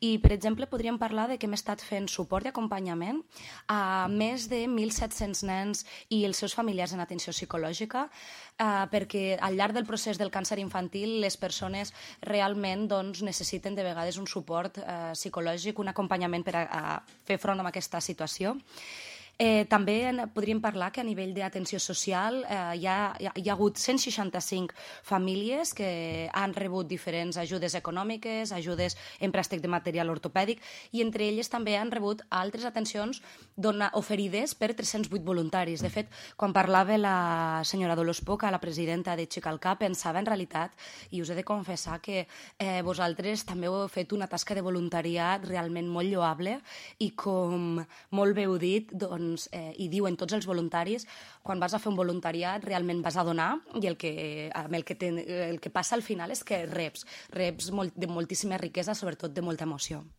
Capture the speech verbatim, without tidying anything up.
I, per exemple, podríem parlar de que hem estat fent suport i acompanyament a més de mil set-cents nens i els seus familiars en atenció psicològica, eh, perquè al llarg del procés del càncer infantil les persones realment doncs, necessiten de vegades un suport eh, psicològic, un acompanyament per a, a fer front a aquesta situació. Eh, també en, podríem parlar que a nivell d'atenció social eh, hi, ha, hi ha hagut cent seixanta-cinc famílies que han rebut diferents ajudes econòmiques, ajudes en préstec de material ortopèdic, i entre elles també han rebut altres atencions dona, oferides per tres-cents vuit voluntaris. De fet, quan parlava la senyora Dolors Poca, la presidenta de Xicalcà, pensava en realitat, i us he de confessar que eh, vosaltres també heu fet una tasca de voluntariat realment molt lloable, i com molt bé heu dit, doncs, Doncs, eh, i diuen tots els voluntaris, quan vas a fer un voluntariat realment vas a donar, i el que, el que, ten, el que passa al final és que reps, reps molt, de moltíssima riquesa, sobretot de molta emoció.